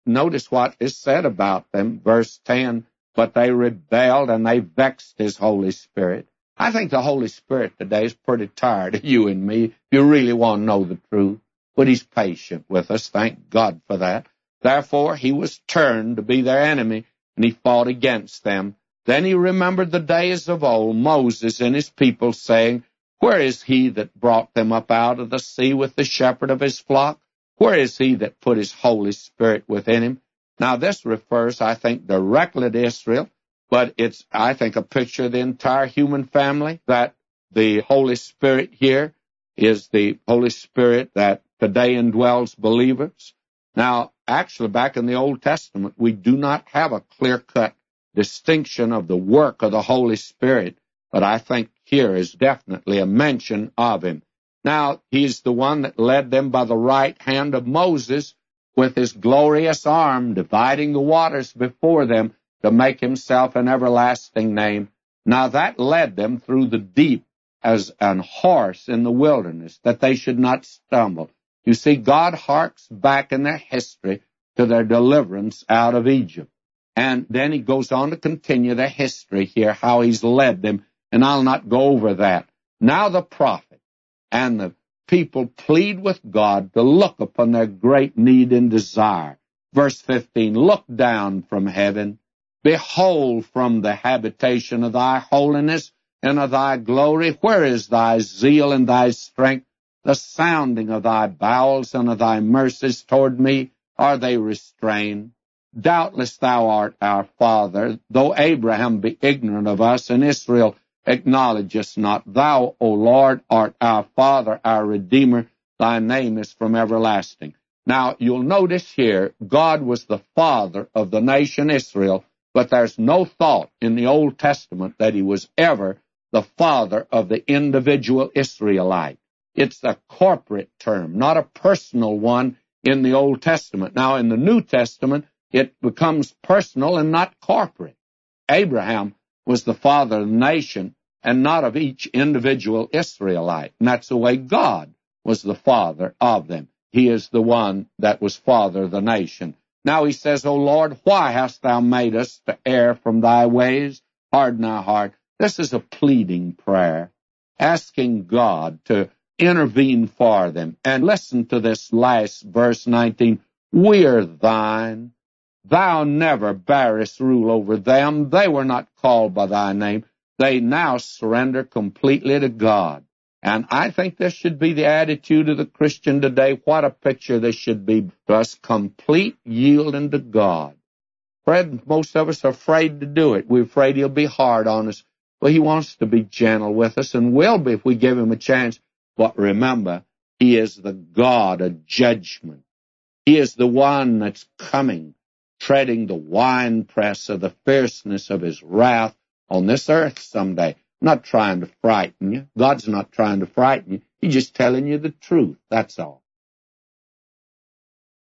notice what is said about them. Verse 10, but they rebelled and they vexed his Holy Spirit. I think the Holy Spirit today is pretty tired of you and me, if you really want to know the truth. But he's patient with us. Thank God for that. Therefore, he was turned to be their enemy, and he fought against them. Then he remembered the days of old, Moses and his people, saying, where is he that brought them up out of the sea with the shepherd of his flock? Where is he that put his Holy Spirit within him? Now, this refers, I think, directly to Israel, but it's, I think, a picture of the entire human family, that the Holy Spirit here is the Holy Spirit that today indwells believers. Now, actually, back in the Old Testament, we do not have a clear-cut distinction of the work of the Holy Spirit, but I think here is definitely a mention of him. Now, he's the one that led them by the right hand of Moses with his glorious arm, dividing the waters before them to make himself an everlasting name. Now, that led them through the deep as an horse in the wilderness, that they should not stumble. You see, God harks back in their history to their deliverance out of Egypt. And then he goes on to continue the history here, how he's led them, and I'll not go over that. Now the prophet and the people plead with God to look upon their great need and desire. Verse 15, look down from heaven, behold from the habitation of thy holiness and of thy glory, where is thy zeal and thy strength? The sounding of thy bowels and of thy mercies toward me, are they restrained? Doubtless thou art our father, though Abraham be ignorant of us, and Israel acknowledge us not. Thou, O Lord, art our Father, our Redeemer. Thy name is from everlasting. Now, you'll notice here, God was the father of the nation Israel, but there's no thought in the Old Testament that he was ever the father of the individual Israelite. It's a corporate term, not a personal one in the Old Testament. Now, in the New Testament, it becomes personal and not corporate. Abraham was the father of the nation and not of each individual Israelite. And that's the way God was the father of them. He is the one that was father of the nation. Now he says, O Lord, why hast thou made us to err from thy ways? Harden our heart. This is a pleading prayer, asking God to intervene for them. And listen to this last verse 19. We are thine. Thou never bearest rule over them. They were not called by thy name. They now surrender completely to God. And I think this should be the attitude of the Christian today. What a picture this should be to us, complete yielding to God. Fred, most of us are afraid to do it. We're afraid he'll be hard on us. Well, he wants to be gentle with us and will be if we give him a chance. But remember, he is the God of judgment. He is the one that's coming, treading the winepress of the fierceness of his wrath on this earth someday. I'm not trying to frighten you. God's not trying to frighten you. He's just telling you the truth. That's all.